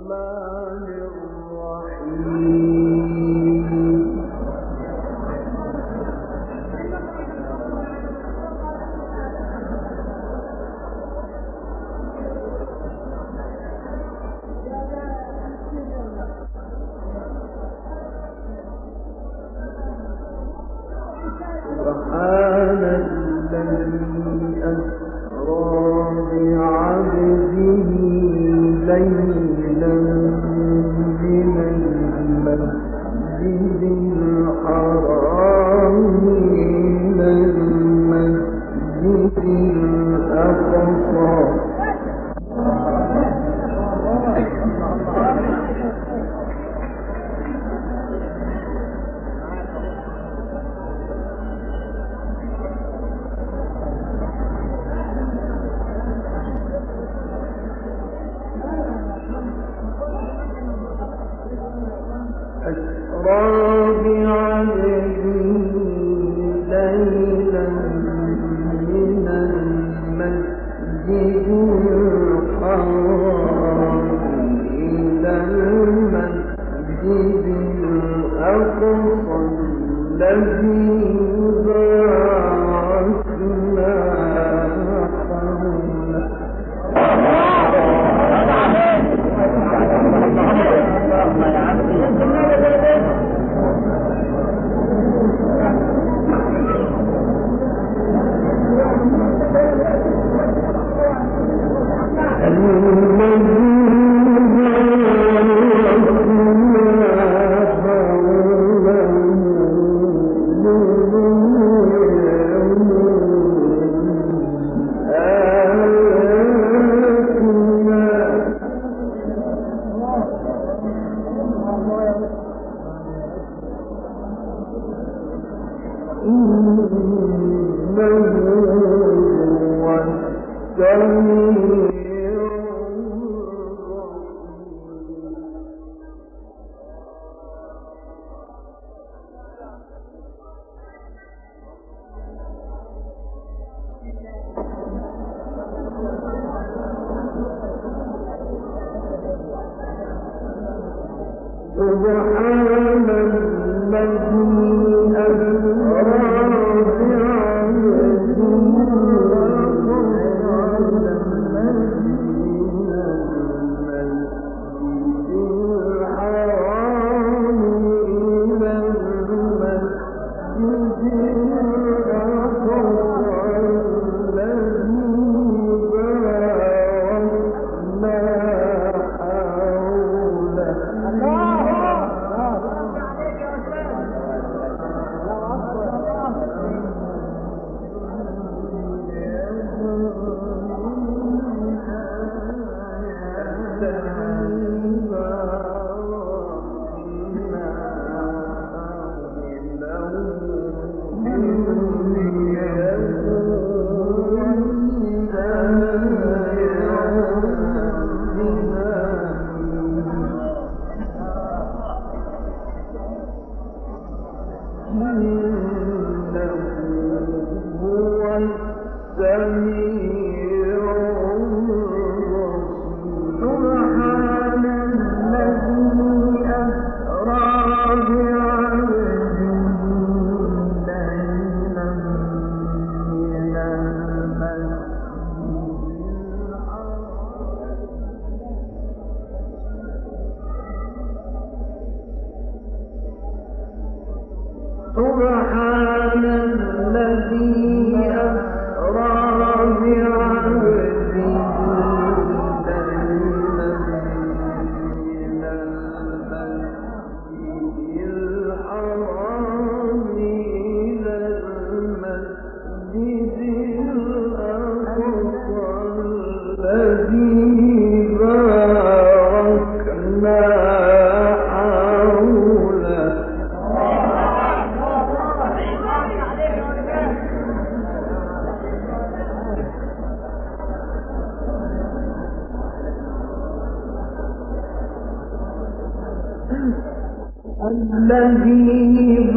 الذي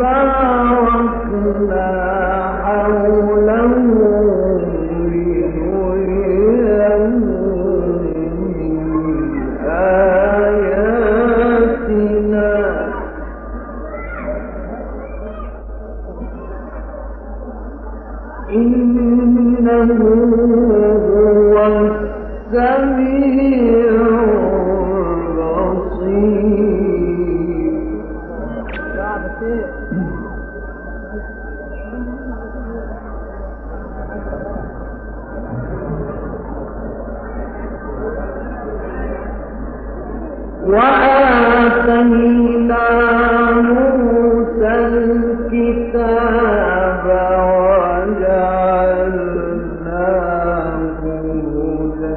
باركنا حوله لنريه من آياتنا وآتينا موسى الكتاب وجعلناه هدى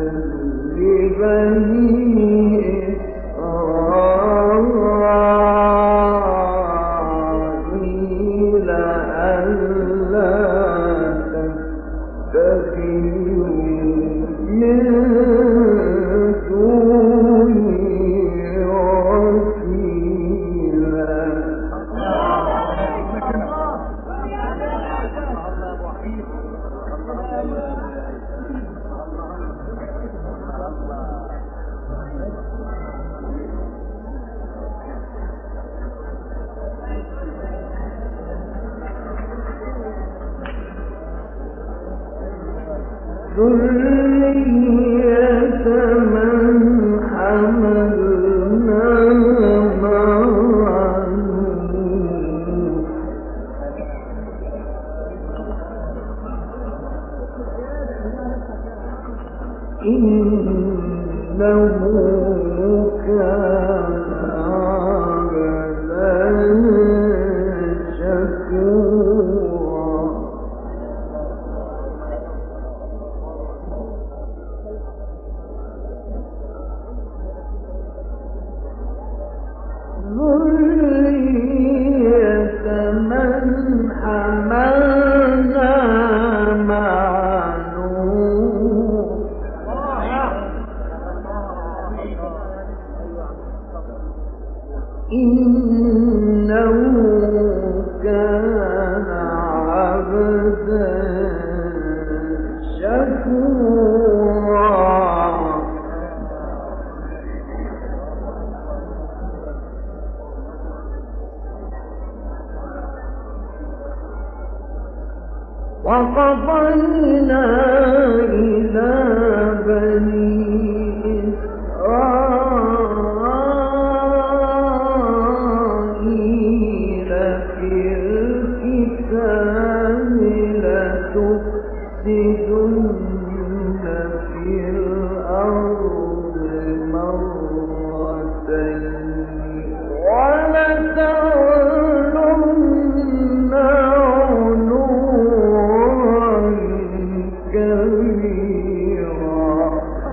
لبني إسرائيل ألا تتخذوا من ذرية من حملنا مع نوح إنه كان عبدا شكورا ذرية من حملنا مع نوح إنه كان عبدا شكورا وقضينا إلى بني إسرائيل في الكتاب لتفسدن في الأرض مرتين ولتعلن علوا كبيرا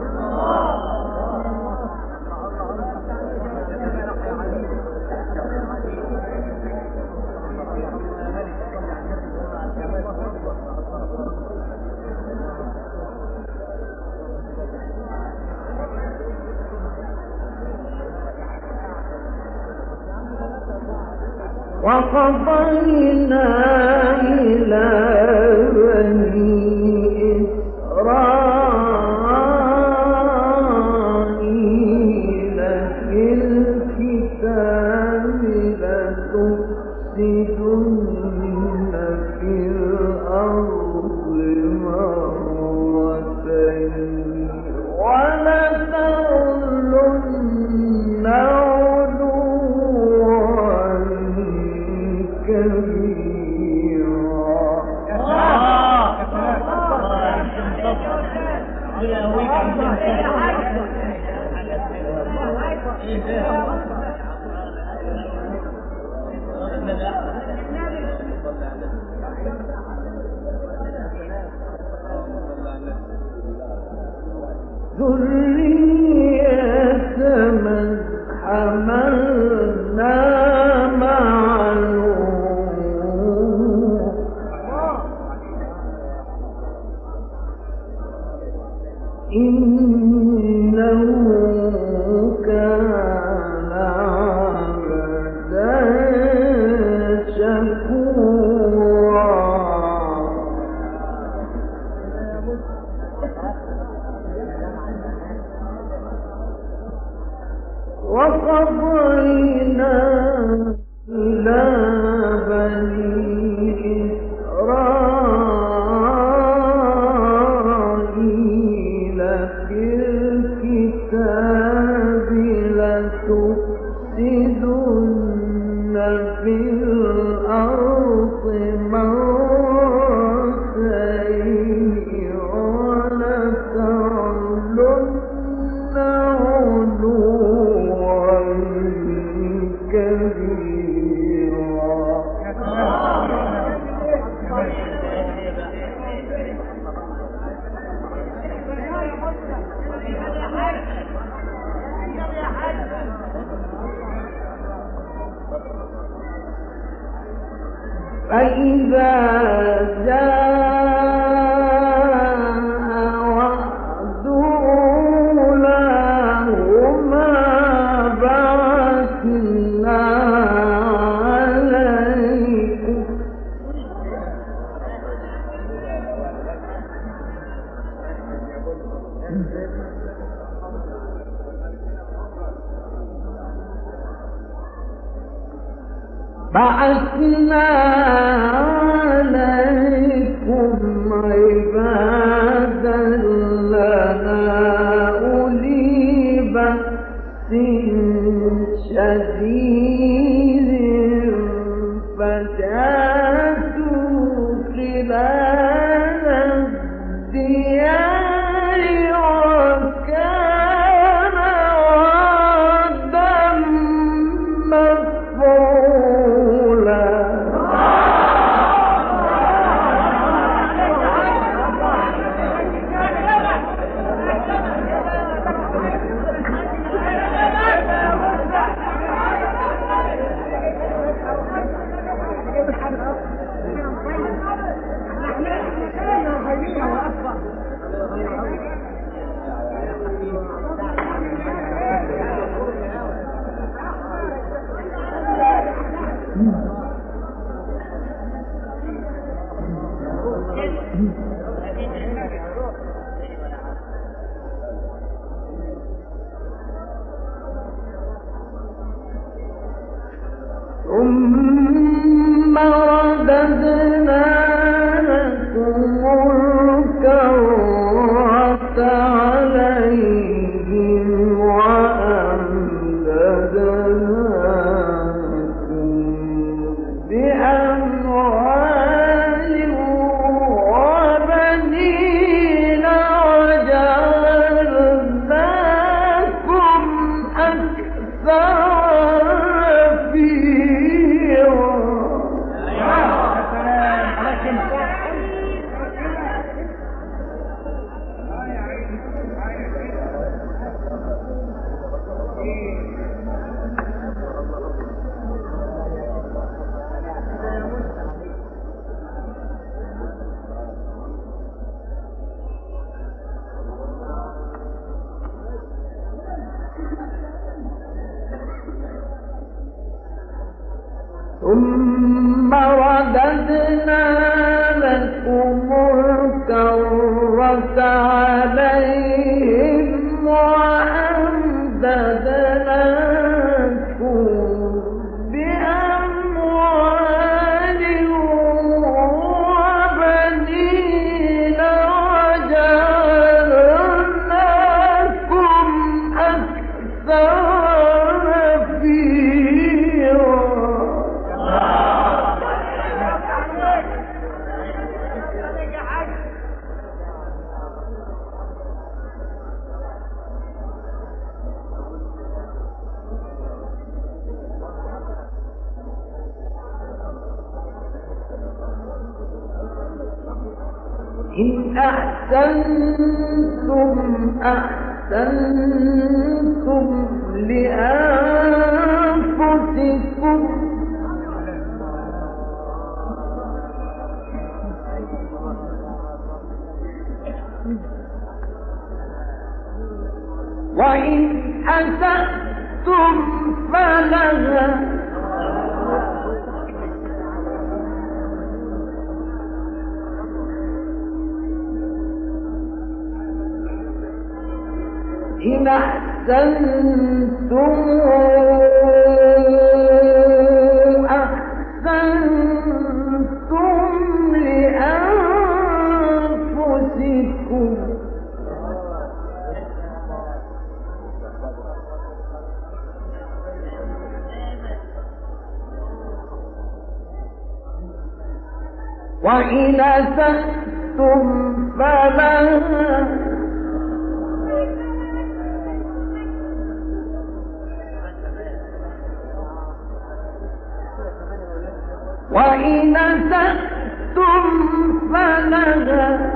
وقضينا إلى بني إسرائيل في الكتاب لتفسدن في الأرض مرتين ولتعلن علوا ذرية من حملنا مع نوح إنه كان عبدا شكورا وقضينا إلى بني إسرائيل في الكتاب لتفسدن في الأرض مرتين ولتعلن علوا فإذا جاء وعد أولاهما بعثنا عليكم عبادا لنا أولي بأس شديد فجاسوا خلال الديار وكان وعدا مفعولا. ثم رددنا لكم الكرة عليهم وأمددناكم بأموال وبنين وجعلناكم أكثر ثم رددنا لكم الكرة عليهم وأمددناكم بأموال وبنين وجعلناكم أكثر إن أحسنتم أحسنتم لأنفسكم وإن أسأتم فلها إن أحسنتم أحسنتم لأنفسكم وإن أسأتم فلها وإن أسأتم فلها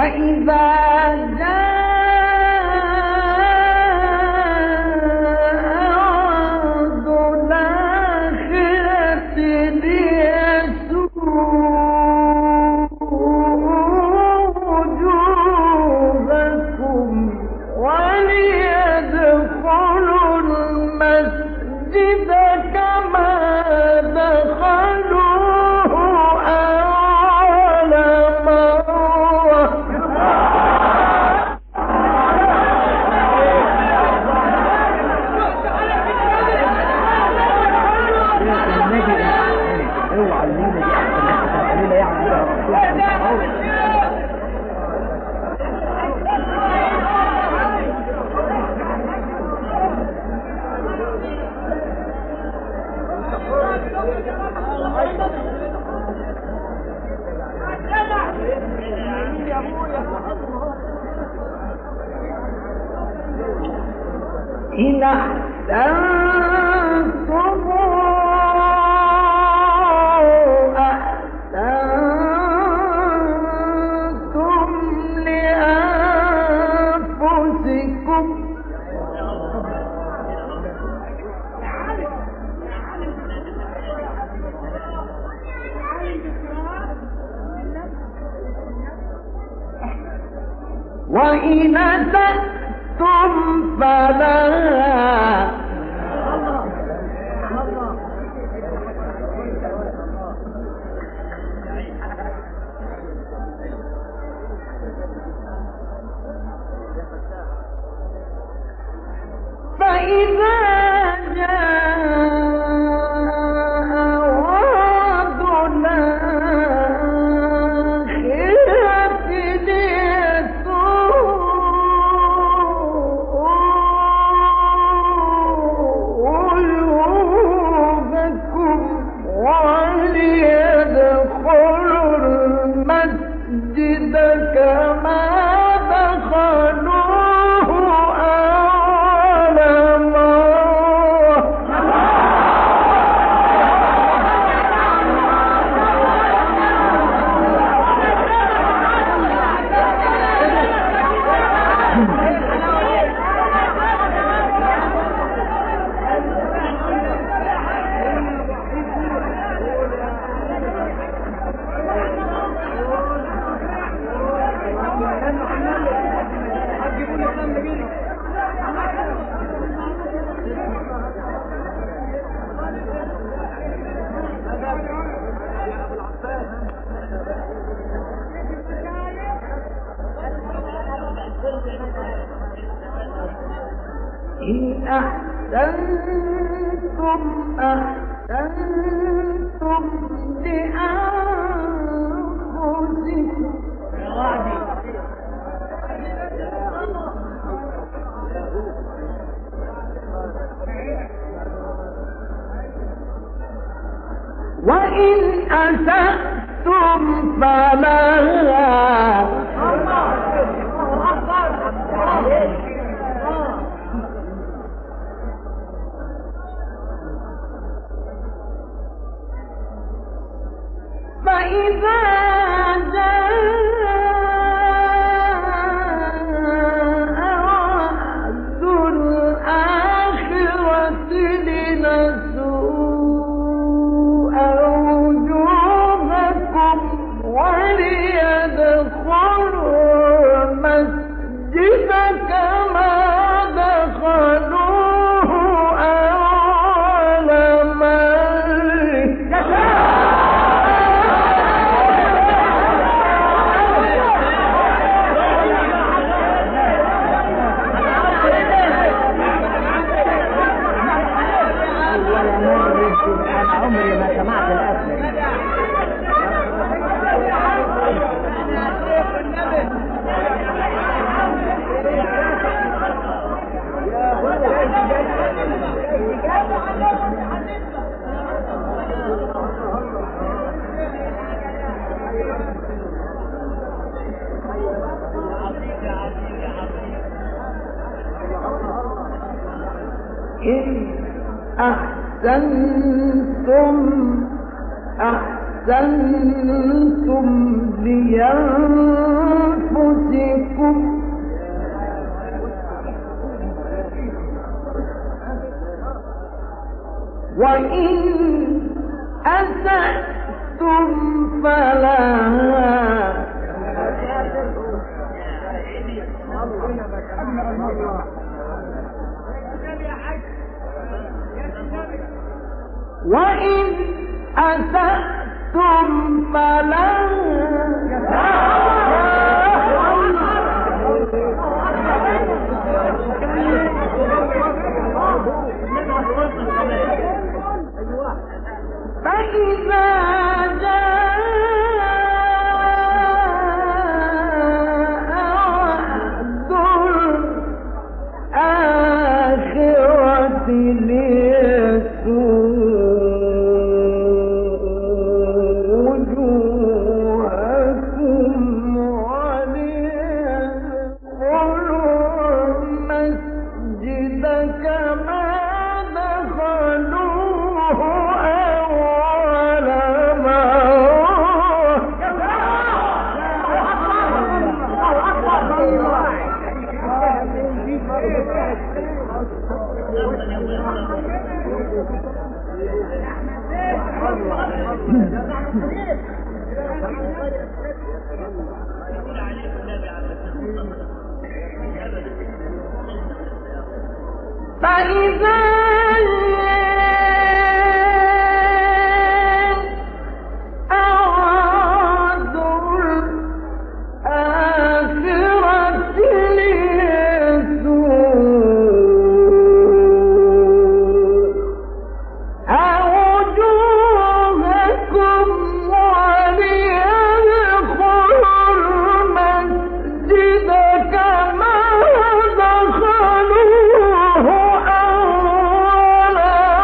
إن أحسنتم أحسنتم لأنفسكم وإن أسأتم فلها فإذا جاء وعد الآخرة ليسوءوا وجوهكم وليدخلوا المسجد كما دخلوه أول مرة إن أحسنتم أحسنتم لأنفسكم وإن أسأتم فلها فإذا جاء وعد الآخرة لنسوء وجوهكم وليدخلوا المسجد كما دخلوه أول مرة أنا عمري ما سمعت الأسئلة. إن أحسنتم أحسنتم لأنفسكم وإن أسأتم فلها وإن أسأتم فلها فإذا جاء وعد الآخرة ليسوء وجوهكم وليدخلوا المسجد كما دخلوه أول فإذا أراد الآخرة ليسوء وجوهكم وليدخلوا المسجد كما دخلوه أول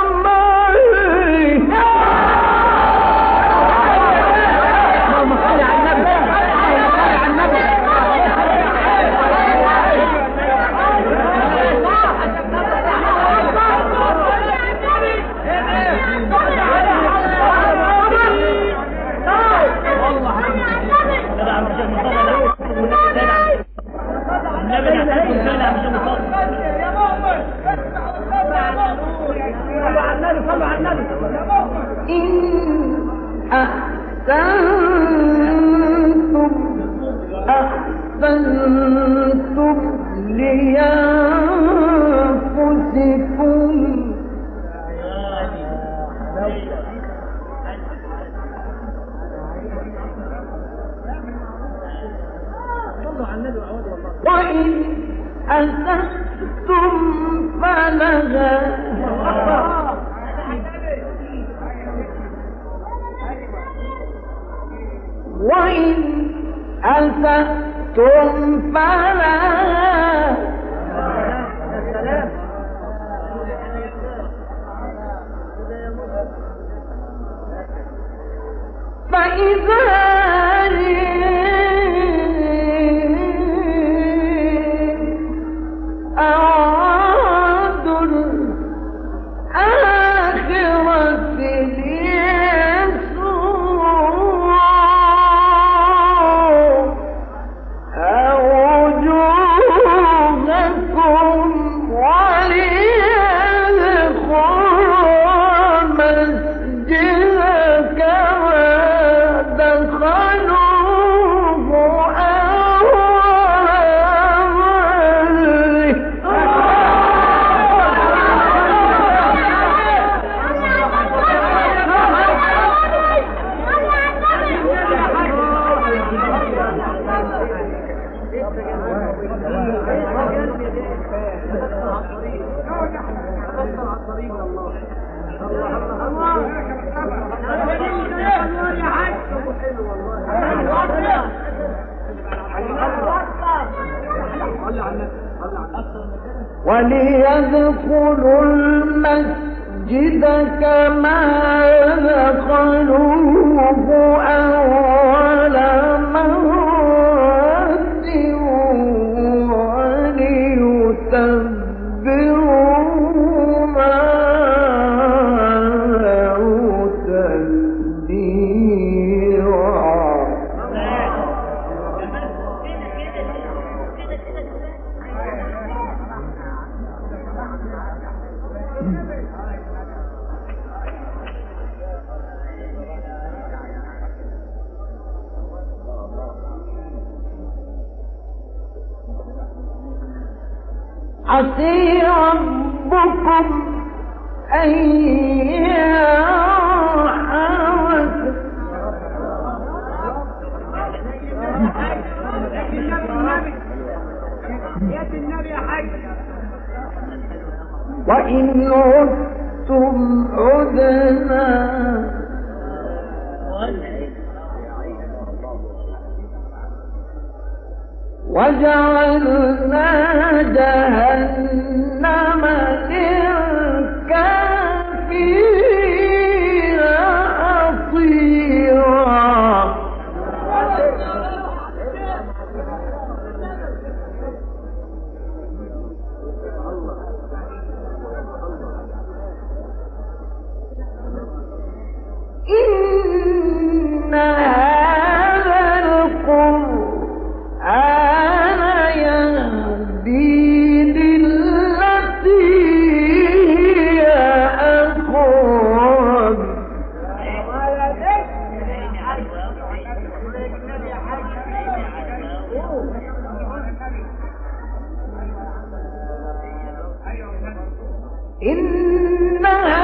إن أحسنتم لأنفسكم وإن أسأتم فلها وإن أسأتم فلها فإذا أراد الآخرة وجوهكم وليدخلوا المسجد كما دخلوه وليدخلوا المسجد كما دخلوه أول مرة وليتبروا ما علوا تتبيرا عسى ربكم أن وإن عدتم عدنا وجعلنا جهنم للكافرين حصيرا إن هذا القرآن يهدي للتي هي أقوم إن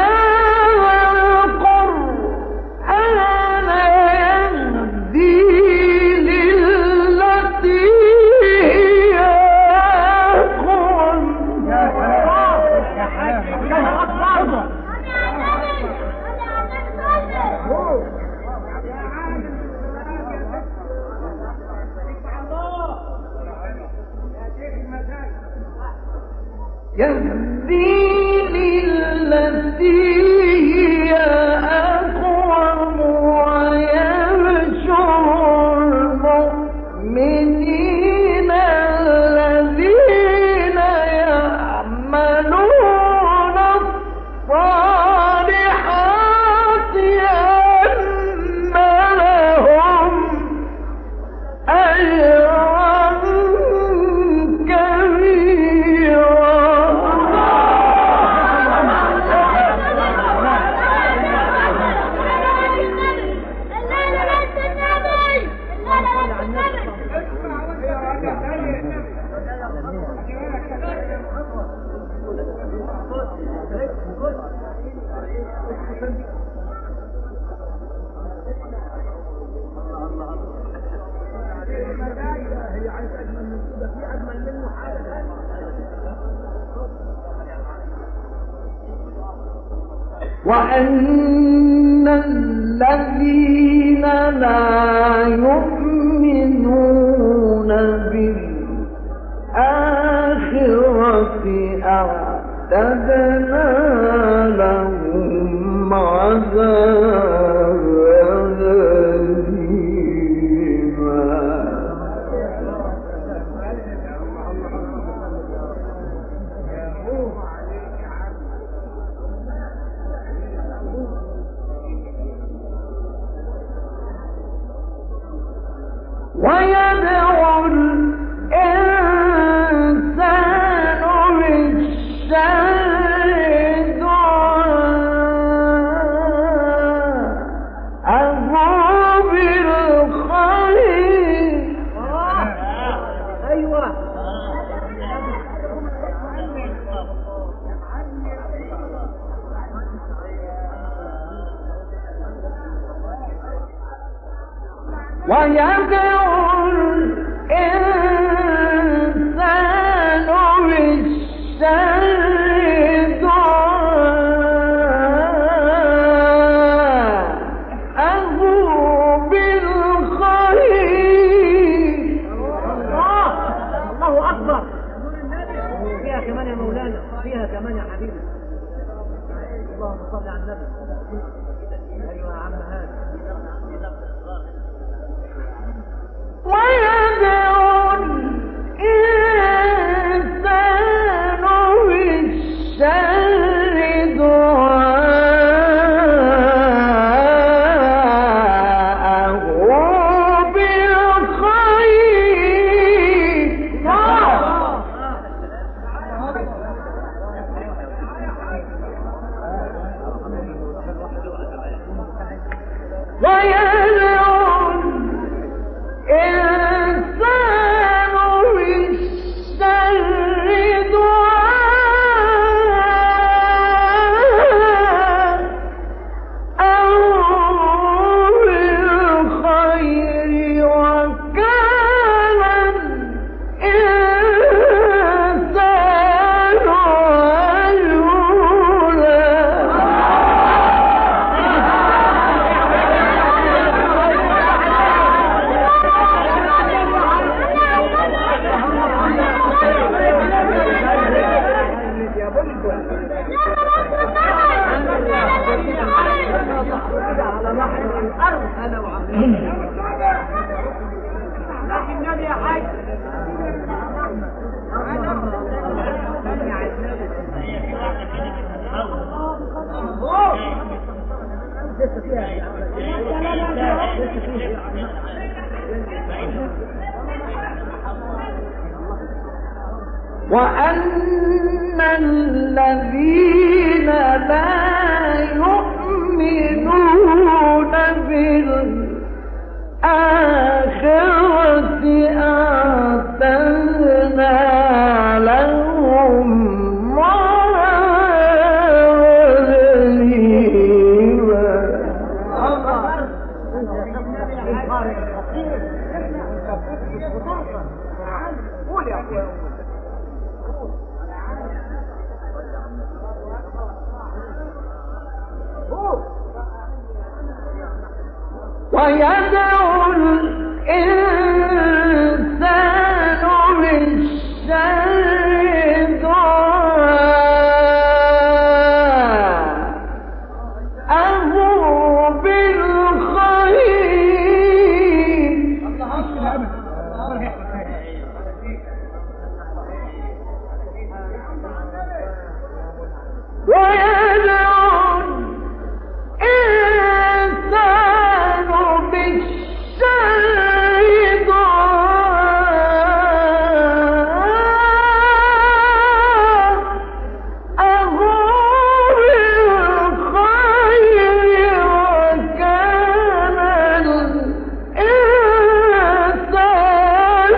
يهدي للتي هي أقوم ويبشر المؤمنين الذين يعملون الصالحات أن لهم أجرا كبيرا. وأن الذين لا يؤمنون بالآخرة أعتدنا لهم عذابا أليما. ويدعو الإنسان بالشر دعاءه بالخير. أيوة ويدعو الإنسان بالشر دعاءه بالخير. الله أكبر. فيها كمان يا مولانا، فيها كمان يا حبيبي. اللهم صل على النبي. أيوة يا عم هذا. ويدعو الإنسان بالشر دعاءه بالخير. لسه فيها وأن الذين لا يؤمنون بالآخرة أعتدنا لهم ويدعو الإنسان بالشر دعاءه بالخير ويدعو الإنسان بالشر دعاءه بالخير وكان الإنسان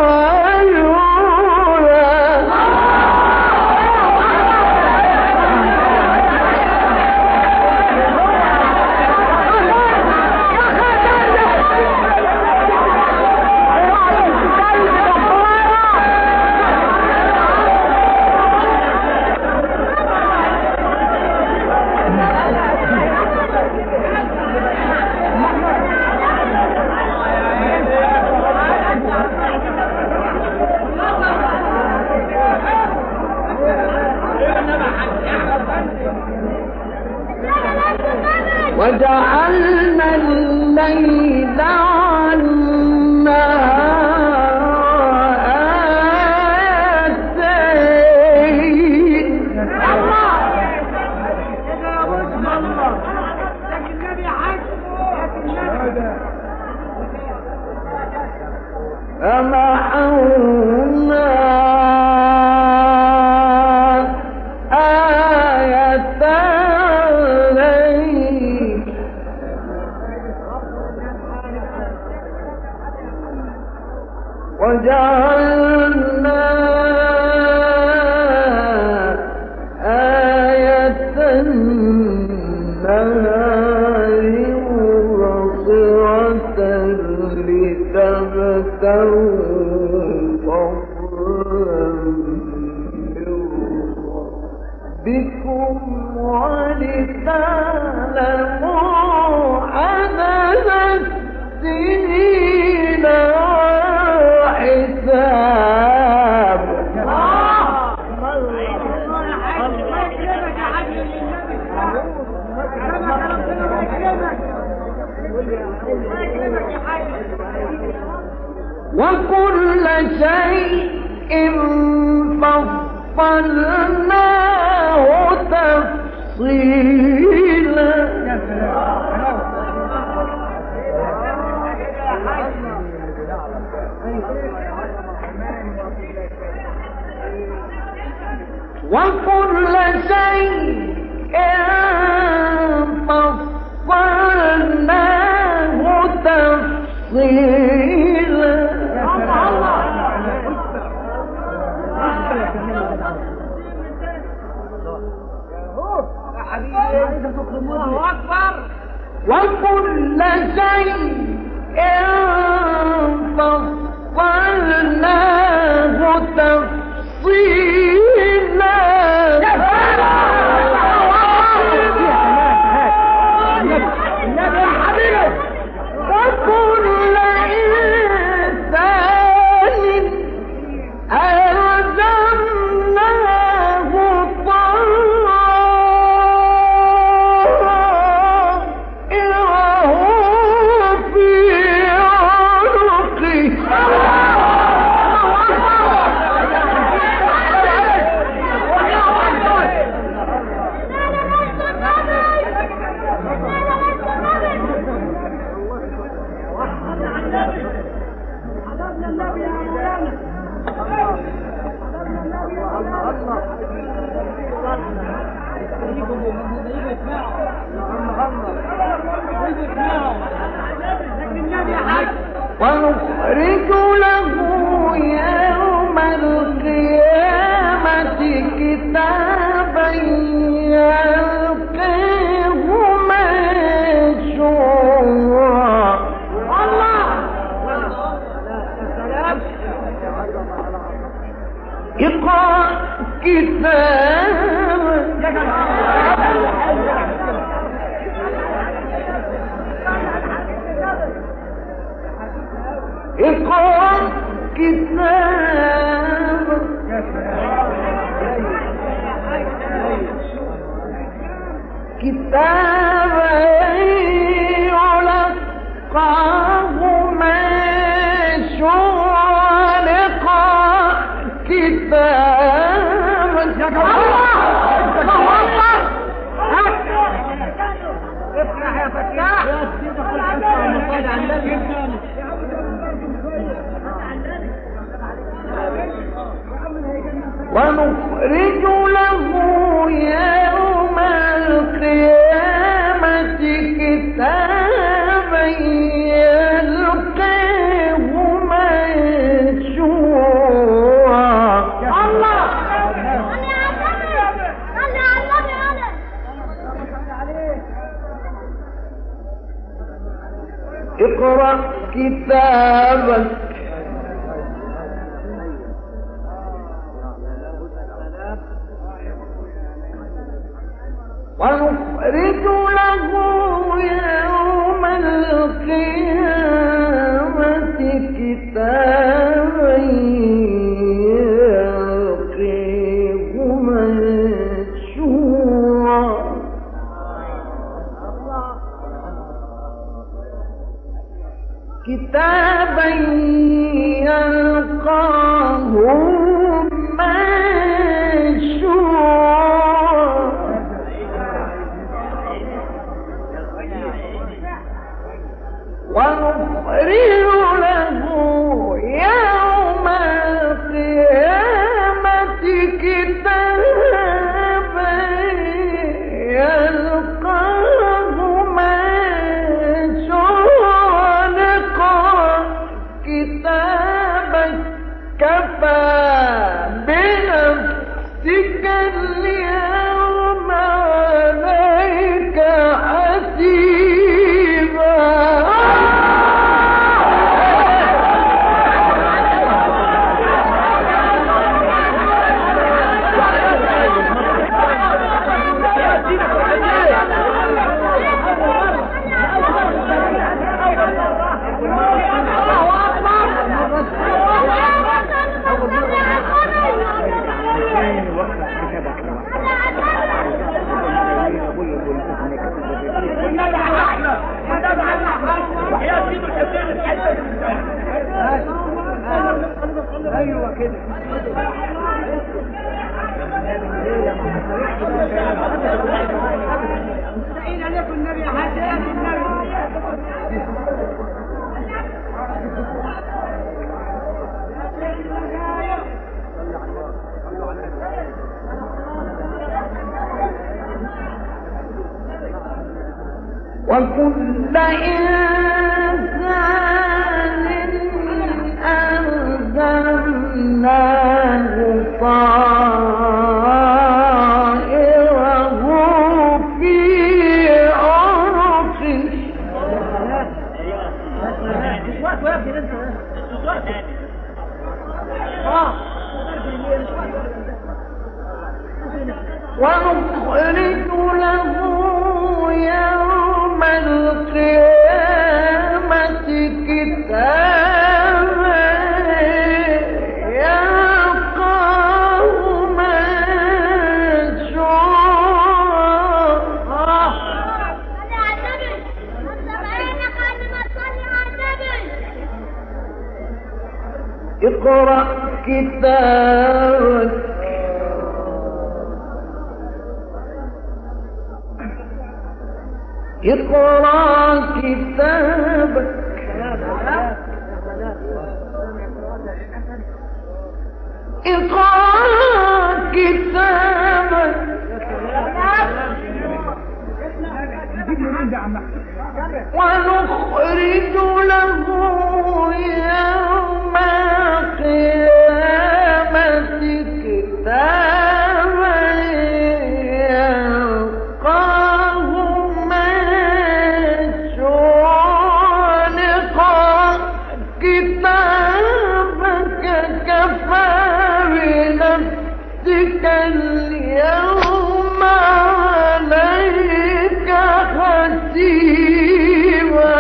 وجعلنا الليل والنهار آيتين فمحونا آية الليل وجعلنا آية النهار مبصرة لتبتغوا فضلا من ربكم ولتعلموا عدد السنين والحساب وكل شيء فصلناه تفصيلا وكل شيء فصلناه تفصيلا وكل شيء فصلناه تفصيلا وكل إنسان ألزمناه طائره في عنقه ونخرج له يوم القيامة كتابا يلقيه منشورا. اقرأ كتابك اقرأ كتابك كتابا يلقاه منشورا. اقرأ كتابك افتح يا فتاح ونخرج له يوم القيامة كتابا يلقيه منشورا. الله اقرأ كتابك ونخرج له يوم القيامة كتابا يلقيه منشورا. كتابا يلقاه ونخرج له يوم القيامة كتابا يلقاه منشورا. كتابك كفى بنفسك اليوم عليك حسيبا. ايوه كده مستعين عليكم النبي يا حاج وكل إنسان ألزمناه طائره في عنقه. ونخرج له يوم القيامة كتابا يلقاه منشورا. اقرأ كتابك اقرأ كتابك اقرأ كتابك عندي عم ونخرج له يوم القيامة كتابا يلقاه منشورا اقرأ كتابك كفى بنفسك اليوم عليك حسيبا.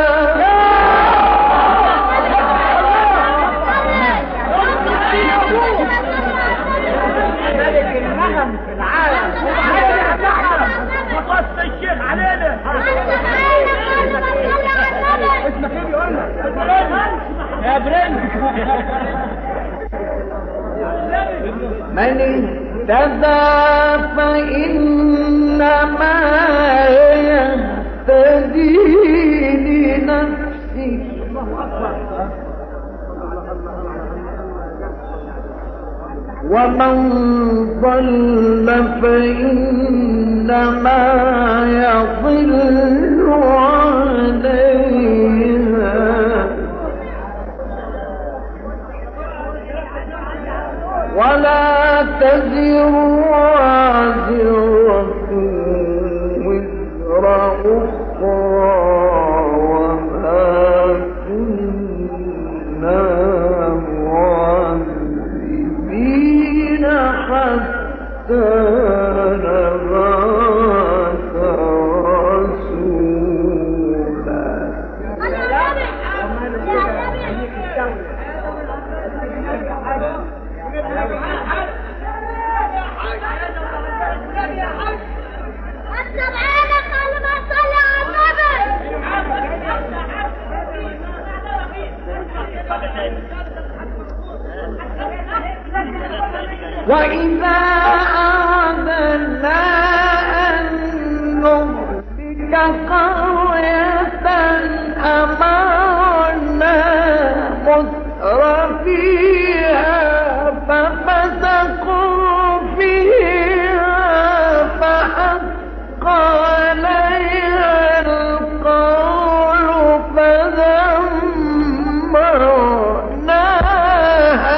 ملك النغم في العالم وقصت الشيخ علينا اسمك ايه يقول لك يا برنس من اهتدى فإنما يهتدي لنفسه ومن ضل فإنما يضل عليها ولا تزر وازرة وزر أخرى وما كنا معذبين حتى نبعث رسولا. وإذا أردنا أن نهلك قرية أمرنا مترفيها ففسقوا فيها فحق عليها القول فدمرناها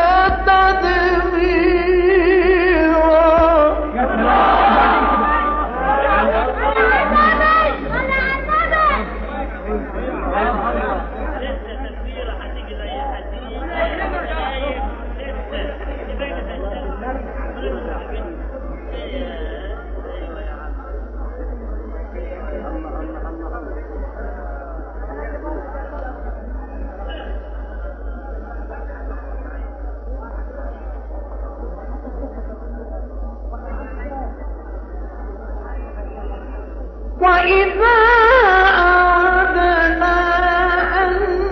وإذا أردنا أن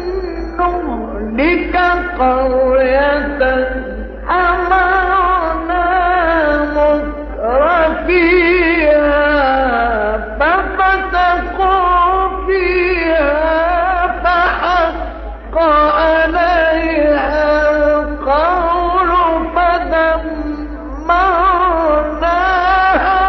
نهلك قرية أمرنا مترفيها ففسقوا فيها فحق عليها القول فدمرناها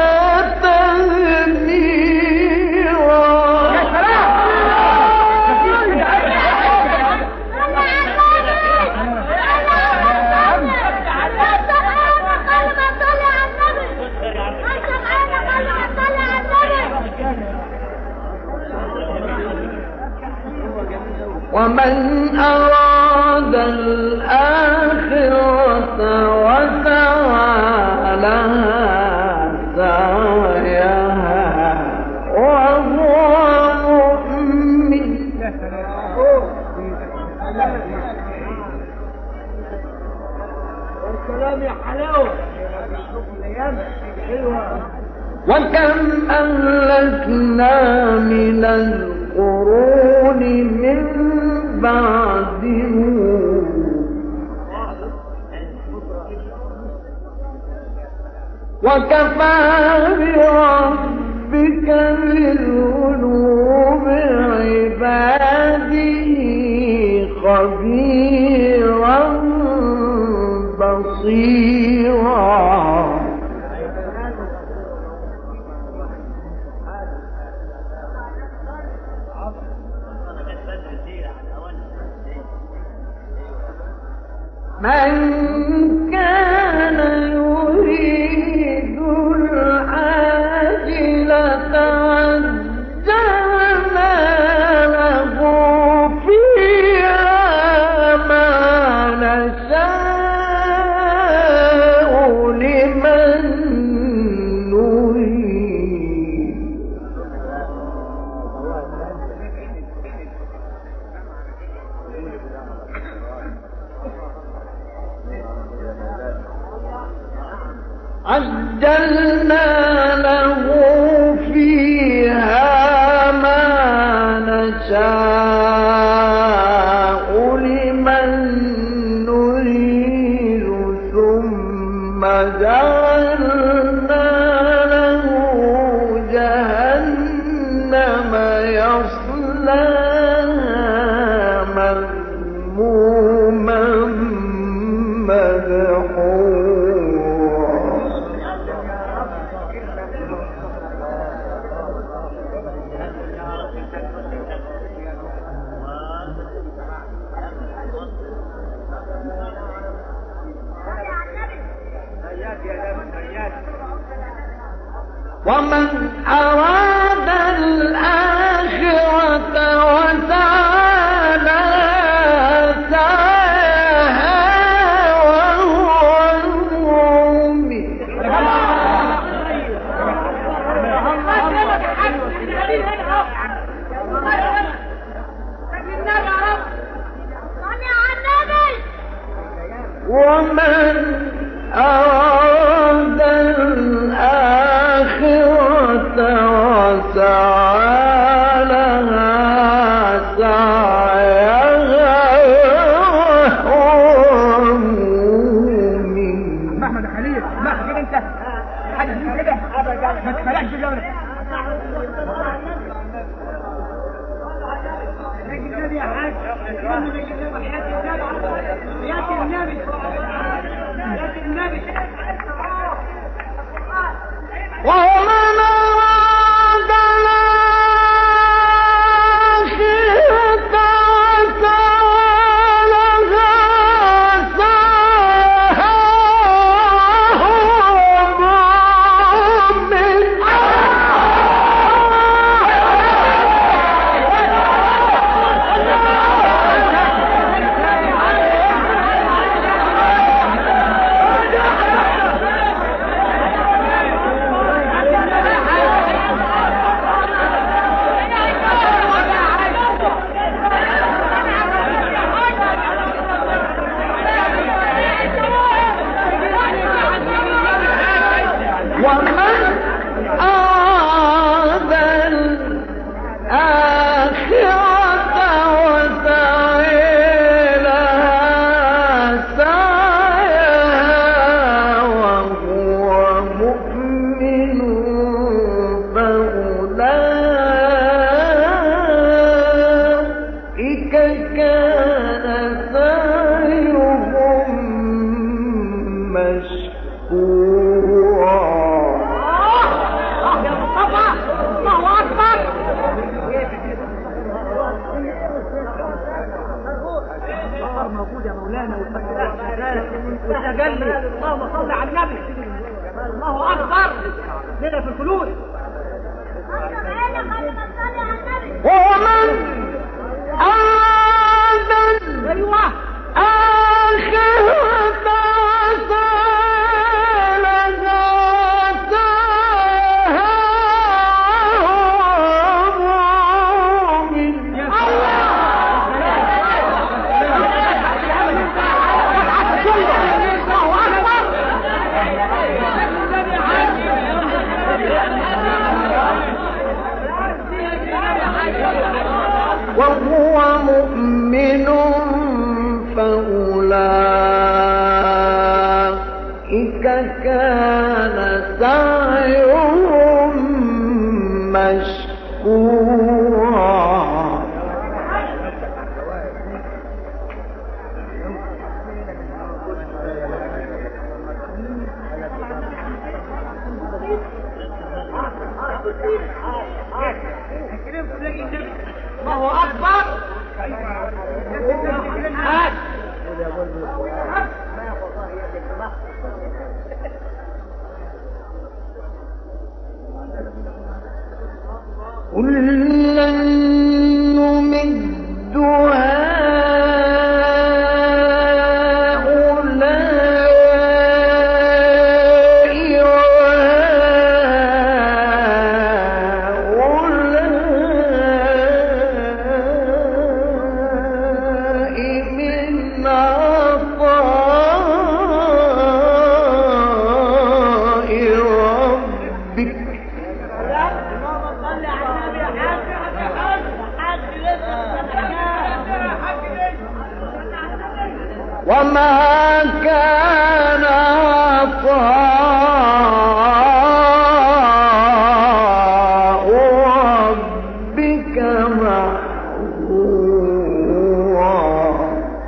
ومن أراد الآخرة وسعى لها سعيها وهو مؤمن والكلام يا حلاوة وكم أهلكنا من القرون من بعده وكفى بربك بالذنوب عباده خبيرا بصيرا. من كان يريد العاجلة عجلنا له فيها ما نشاء لمن نريد عجلنا له فيها ما نشاء لمن نريد ثم جعلنا له جهنم يصلاها مذموما مدحورا ومن أراد الآخرة وسعى لها سعيها وهو مؤمن ومن أراد الآخرة وسعى لها سعيها وهو مؤمن. محمد خليل ما كده انت حد كده ما تخلعش بجولة النبي يا حاج ياتي النبي ومن أراد الآخرة وسعى لها سعيها وهو مؤمن ومن أراد الآخرة وسعى لها سعيها وهو مؤمن فأولئك كان سعيهم مشكورا. موجود يا مولانا والتجلي. اللهم صل على النبي. الله اكبر. لنا في الفلوس. ومن أراد الآخرة وسعى لها سعيها وهو مؤمن وهو مؤمن فأولئك كان سعيهم مشكورا. الله اكبر. كلا نمد وما كان عطاء ربك محظورا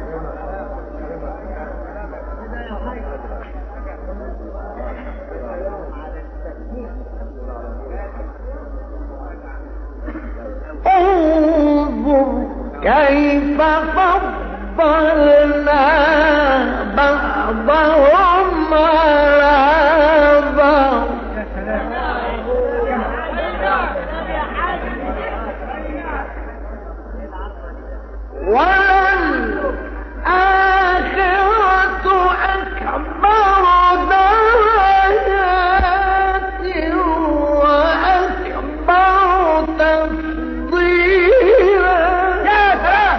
انظر كيف فضلنا بعضهم على بعض وللآخرة أكبر درجات وأكبر تفضيلا. يا سلام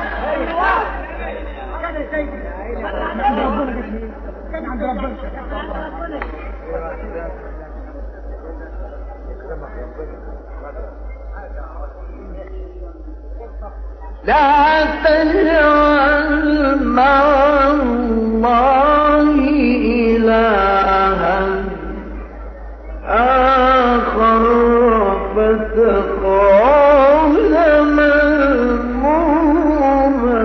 كان عند ربنا لا تجعل مع الله إلها آخر فتقعد مذموما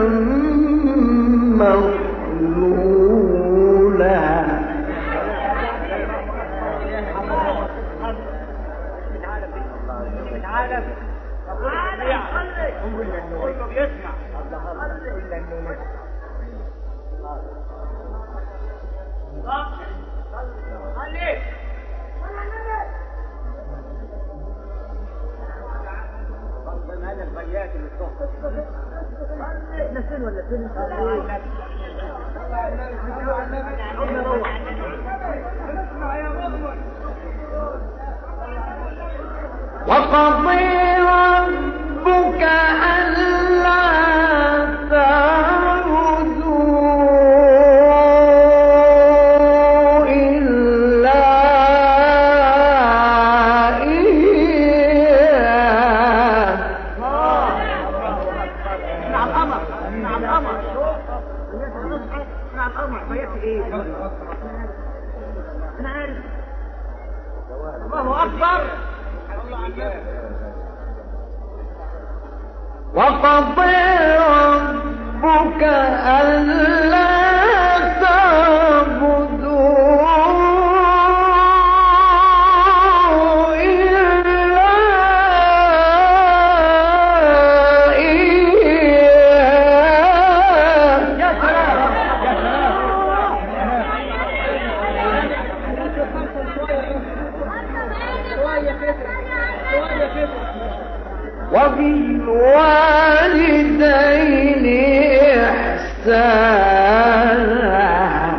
مخذولا. وقضي ربك ألا تعبدوا إلا إياه. نعم أمر نعم أمر نعم أمر بياتي إيه أنا عارف الله أكبر. وقضي ربك ألا تعبدوا إلا إياه. يا سلام وبالوالدين إحسانا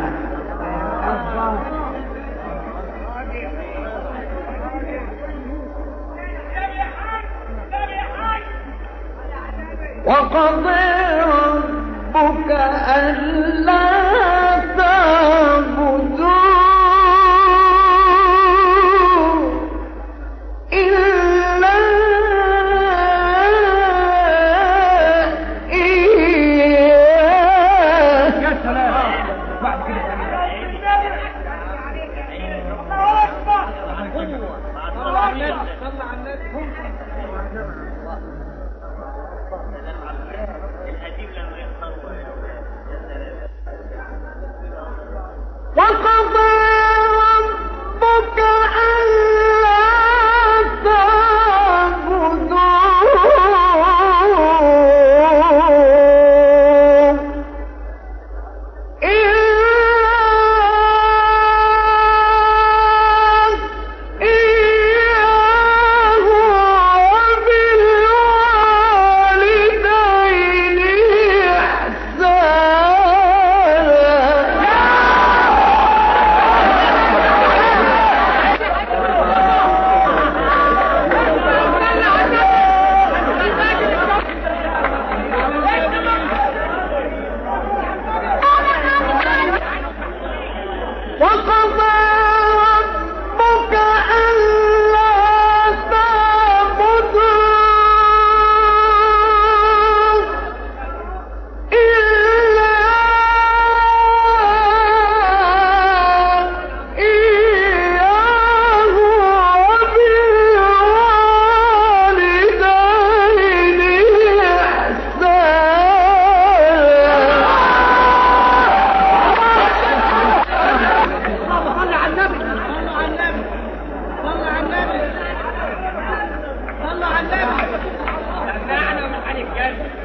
وقضى ربك ألا تعبدوا إلا إياه. يا سلام بعد كده وقضى ربك ألا تعبدوا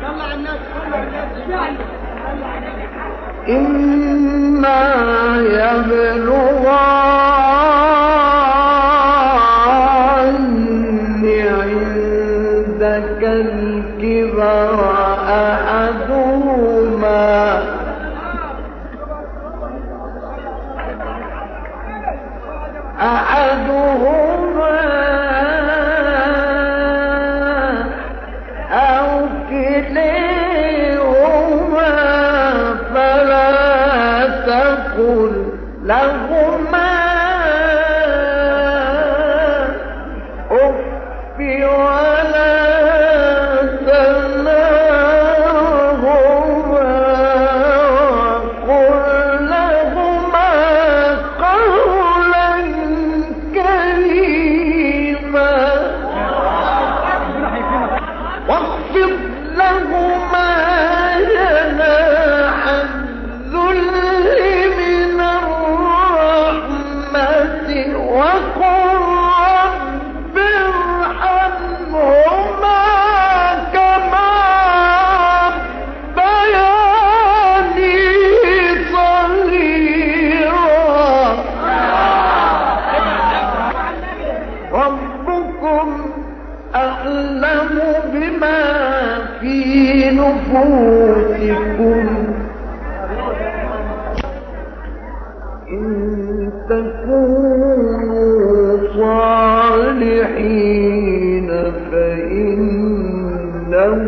إما يبلغن عندك الكبر أحدهما أو كليهما فلا تقل لهما أف ولا تنهرهما وقل لهما قولا كريما واخفض لهما جناح الذل من الرحمة وقل رب ارحمهما كما ربياني صغيرا ربكم أعلم بما في نفوسكم إن تكونوا صالحين فإنه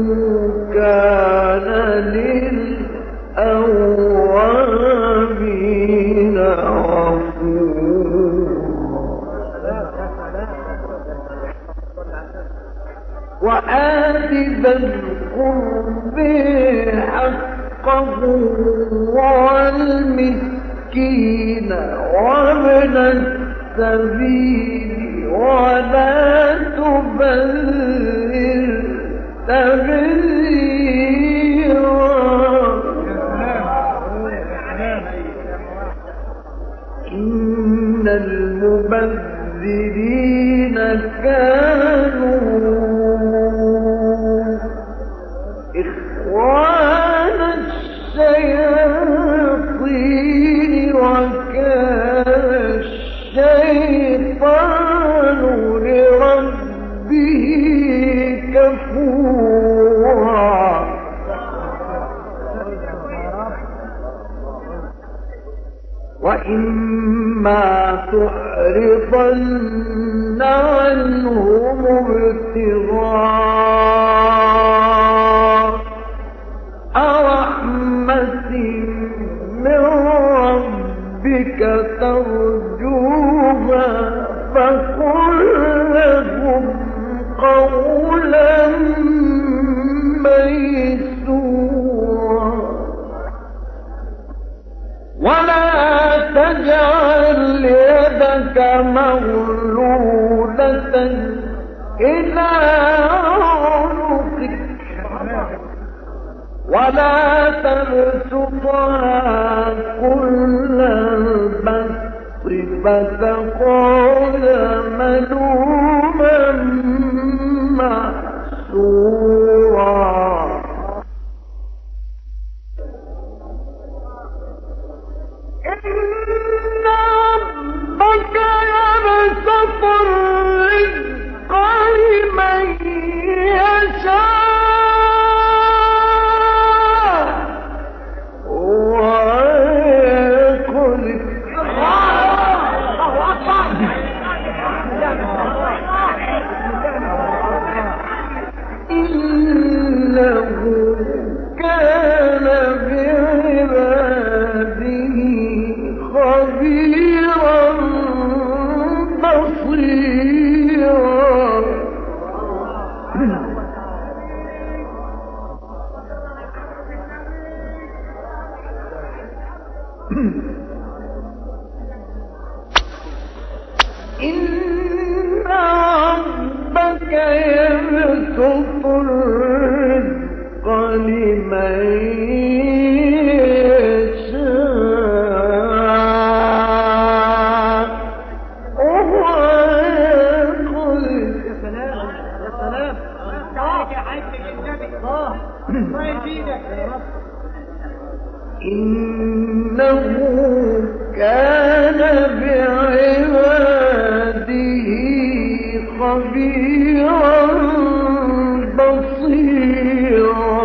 كان للأوابين غفورا وآت ذا القرب حقه والمسكين وابن السبيل ولا تبذر تبذيرا إن المبذرين كانوا إخوان الشياطين وكان الشيطان لربه كفورا وإما تعرضن عنهم ابتغاء رحمة من ربك ترجوها فقل لهم قولا ميسورا ولا تجعل يدك مغلولة إلى عنقك ولا تبسطها كل البسط فتقعد ملوما محسورا إن ربك يبسط الرزق لمن يشاء ويقدر إنه كان بعباده خبيرا بصيرا إن ربك يبسط الرزق لمن يشاء ويقدر إنه كان بعباده خبيرا بصيرا.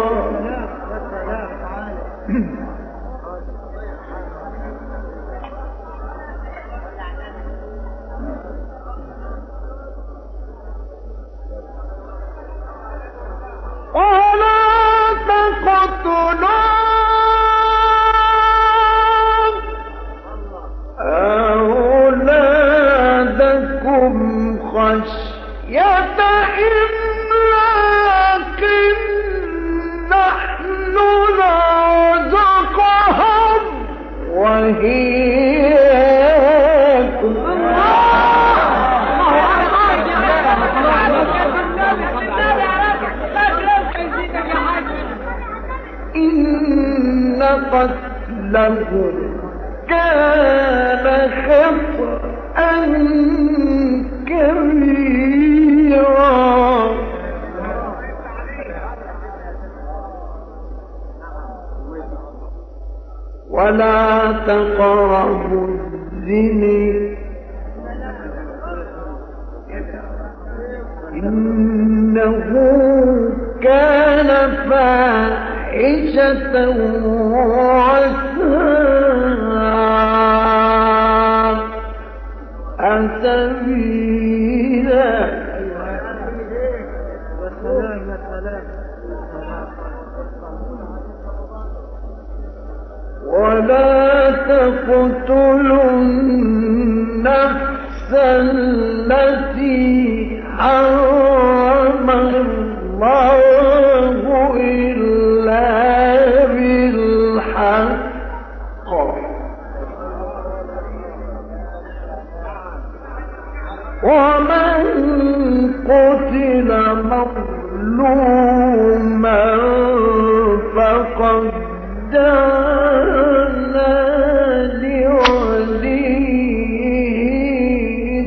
خشية إملاق نحن نرزقهم وإياكم. إن قتلهم كان خطأ كبيرا. ولا تقربوا الزنا إنه كان فاحشة وساء سبيلا. ولا تقتلوا النفس التي حرم الله إلا بالحق. ومن قتل مظلوما فقد جعلنا لوليه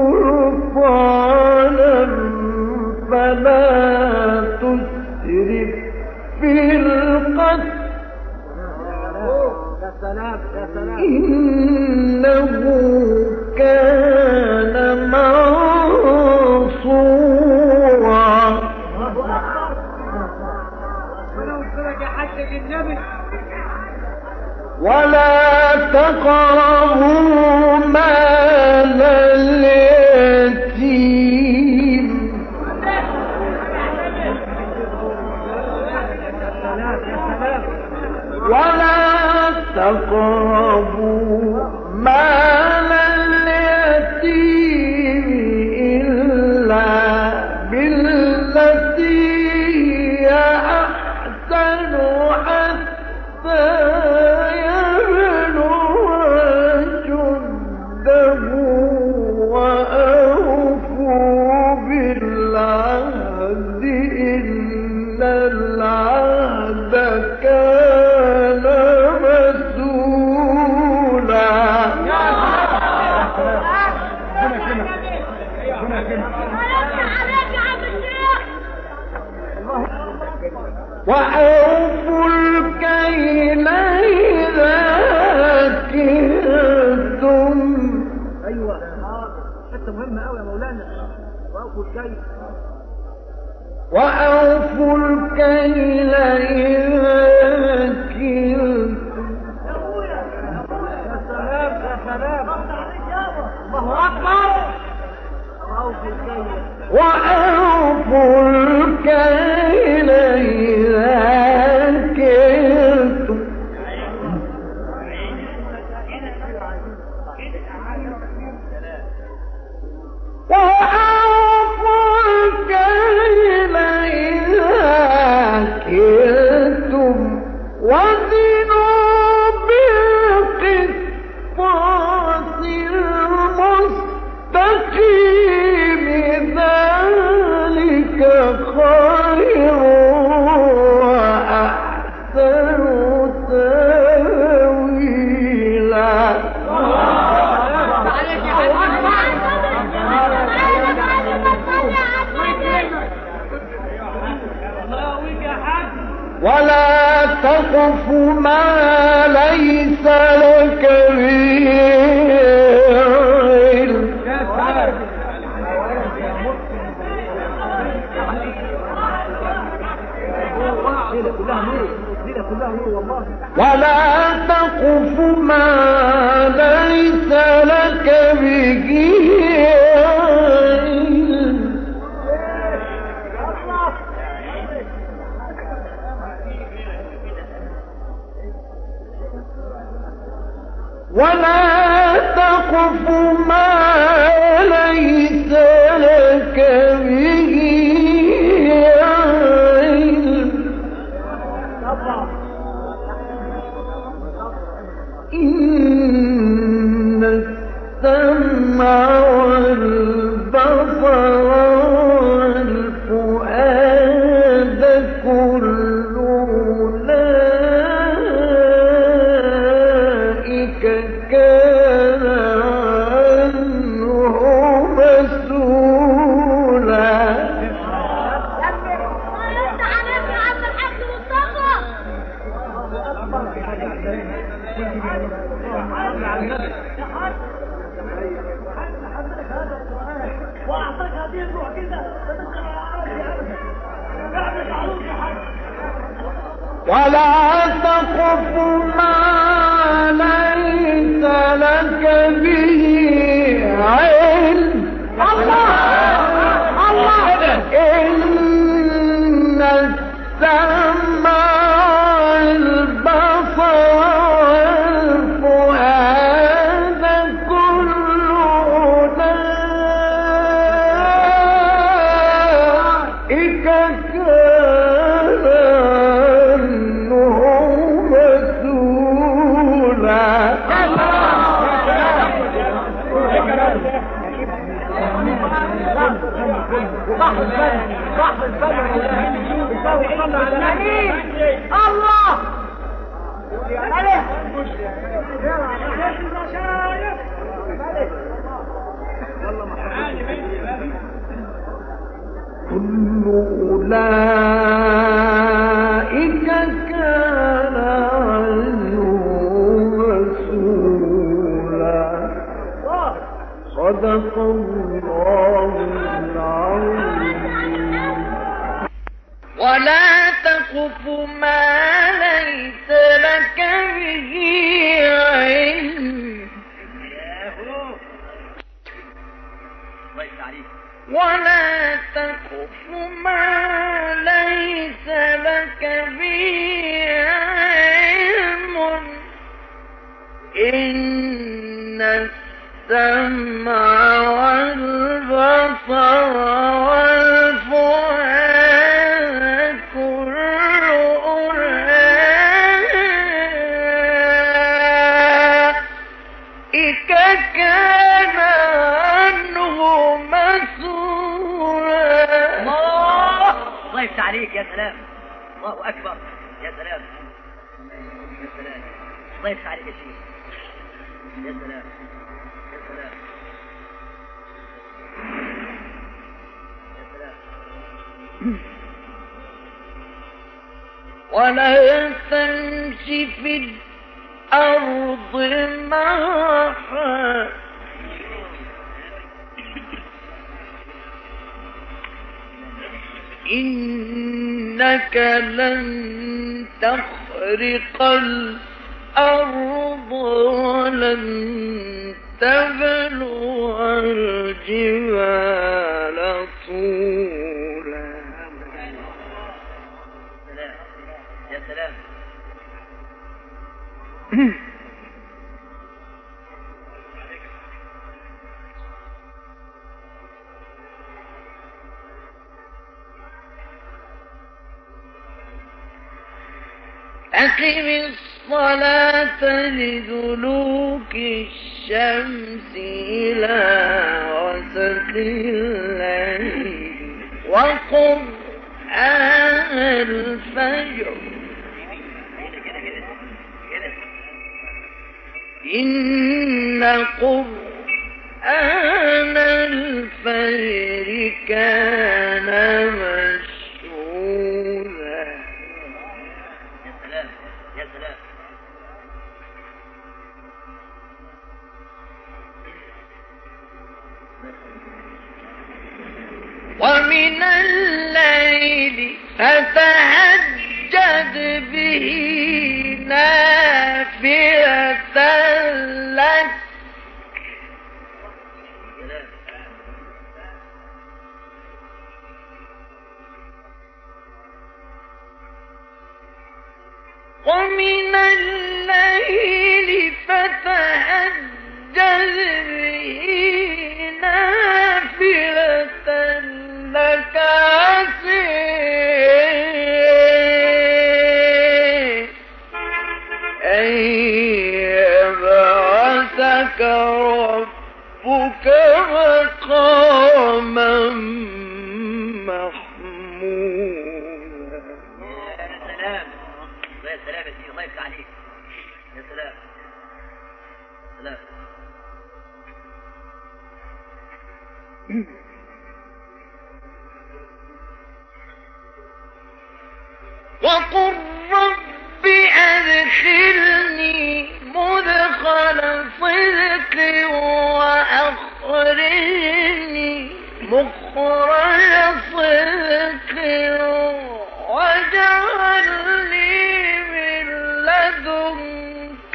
سلطانا فلا تسرف في القتل إنه كان منصورا. ولا تقربوا مال اليتيم ولا تقربوا مال اليتيم إلا بالتي هي أحسن حتى يبلغ أشده وأوفوا بالعهد إن العهد كان مسؤولا. وأوفوا الكيل إذا كلتم. ايوه حته مهمه قوي يا مولانا. واوفوا الكيل وأوفوا الكيل إذا كلتم. يا سلام يا سلام الله اكبر. وأوفوا الكيل إذا كلتم. وأوفوا الكيل إذا كلتم وزنوا بالقسطاس المستقيم ذلك ولا تقف ما ليس لك به علم ولا تقف ما ليس لك به علم ولا تقف ما ليس لك به علم إن السمع والبصر والفؤاد كل أولئك كان عنه مسؤولا واعطيك هذه المعجزه ولا تقف ما ليس لك به علم الله إن السمع والبصر والفؤاد كل أولئك كان عنه مسؤولا الله كل أولئك كان عنه مسؤولا صدق الله العظيم ولا تقف ما ليس لك به علم ولا تقف ما ليس لك به علم إن السمع والبصر والفؤاد كل أولئك كان عنه مسؤولا الله يفتح عليك يا سلام الله اكبر يا سلام يا سلام الله يفتح عليك يا شيخ يا سلام يا سلام يا سلام ولا تمشي في الأرض مرحا إنك لن تخرق الأرض ولن تبلغ الجبال طولا يا سلام أقم الصلاة لدلوك الشمس إلى غسق الليل وقرآن الفجر إن قرآن الفجر كان مشهودا فتهجد به نافلة لك ومن الليل فتهجد به نافلة لك عسى أن يبعثك ربك مقاما محمودا. يا سلام يا سلام يا سيدي، الله يفتح عليك. يا سلام سلام. وقل رب أدخلني مدخل صدق وأخرجني مخرج صدق واجعل لي من لدنك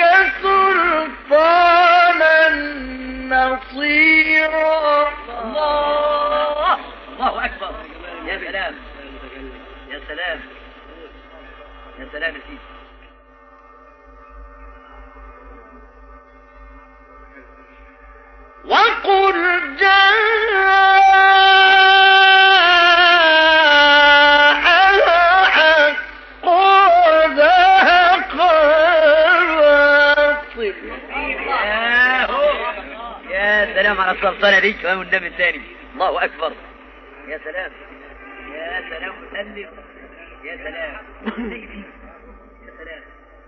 سلطانا نصيرا. الله أكبر. يا سلام يا سلام يا سلام يا سيدي. وقل جاء الحق وزهق الباطل. يا سلام على السلطنة دي كمان والنبي الثاني. الله أكبر. يا سلام يا سلام مسلم. يا سلام يا سلام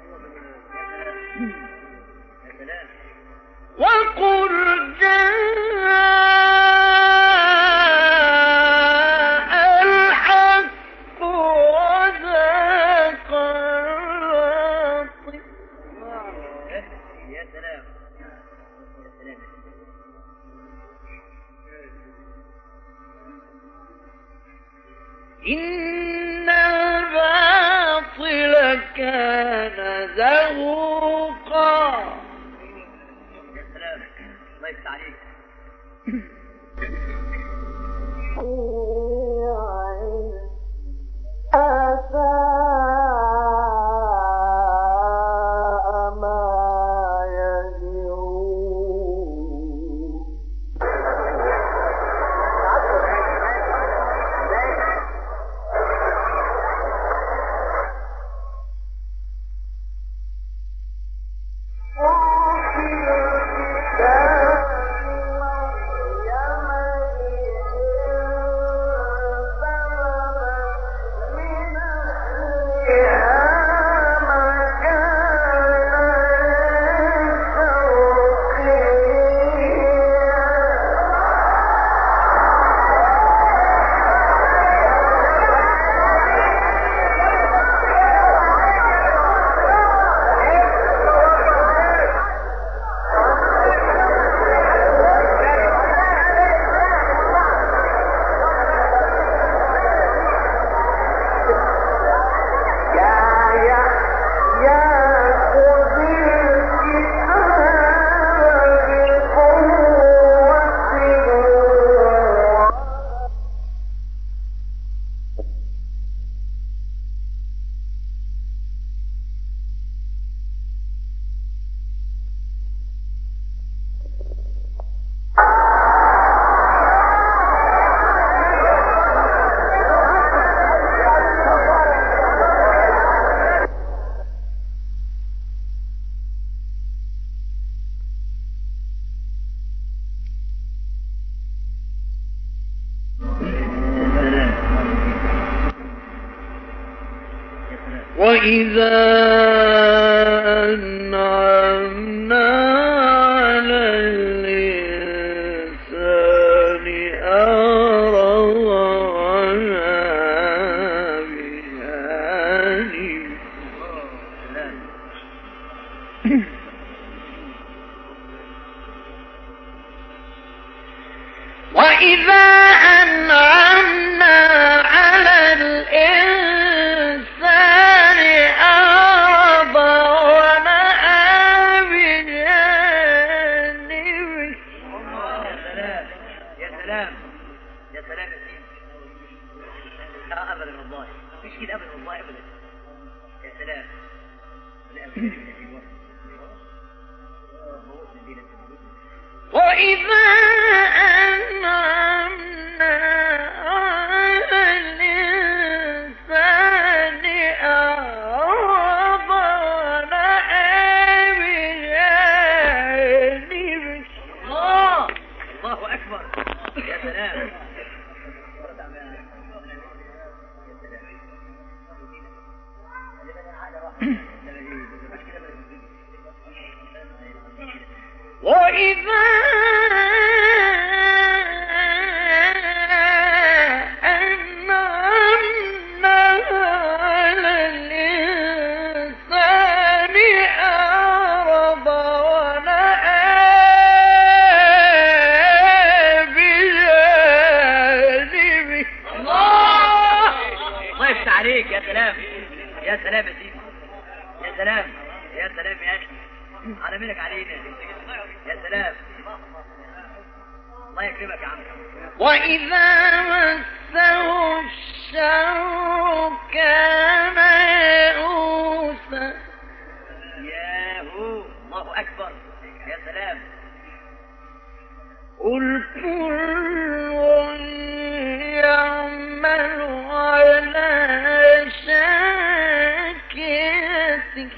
يا سلام. وقل جاء الحق وزهق الباطل. يا سلام يا سلام. إن الباطل كان زهوقا. يا سلام الله يفتح عليك. وإذا أنعمنا على الإنسان أعرض ونأى بجانبه. وإذا أنعمنا على الإنسان لا ابدا والله مش كده ابدا والله ابدا. يا سلام. وإذا أنعمنا على الإنسان أعرض ونأى بجانبه. الله أكبر. يا سلام. وإذا أنعمنا على الإنسان أعرض ونأى بجانبه. الله يفتح عليك. يا سلام يا سلام يا سيدي. يا سلام يا سلام يا أخي على منك علينا. يا سلام. الله يكرمك يا عم. وإذا مسه الشر كان يئوسا. ياهو. الله أكبر. يا سلام. قل كل يعمل على شاكلته.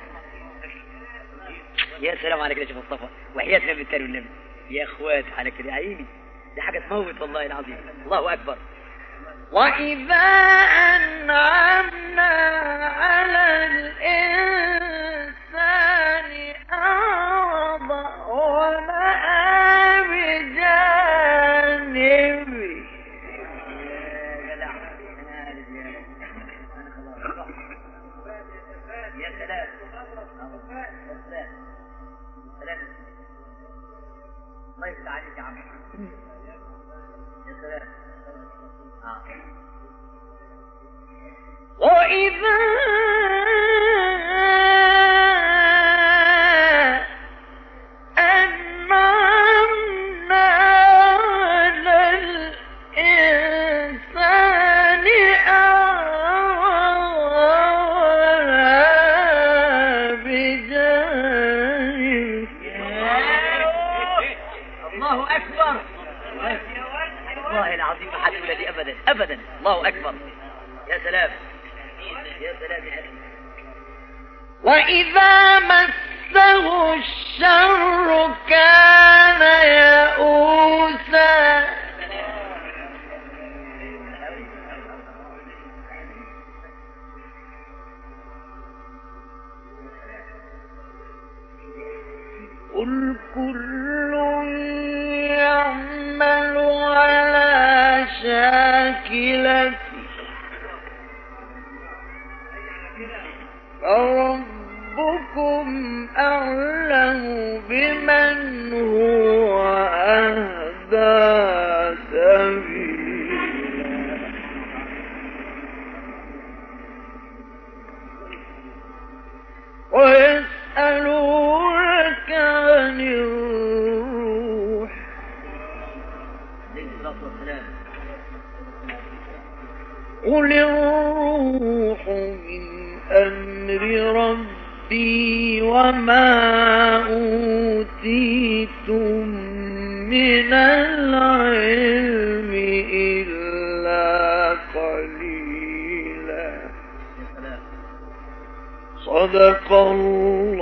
يا سلام عليك يا شيخ مصطفى وحياتنا بالتالي والنبي. يا اخوات على كده يا عيني دي حاجه تموت والله العظيم. الله اكبر. وإذا أنعمنا على الإنسان أعرض ونأى بجانبه. يا سلام. الله يفتح عليك يا عم. يا سلام. وإذا أنعمنا على الإنسان أعرض بجانبه. الله أكبر. والله العظيم ما حد ولدي أبدا أبدا. الله أكبر. يا سلام يا سلام يا أخي. وإذا مسه الشر كان يئوسا. قل كل يعمل على شاكلته فربكم أعلم بمن هو أهدى سبيلا. ويسألونك عن الروح قل الروح من أمر ربي وما أوتيتم من العلم إلا قليلا. صدق الله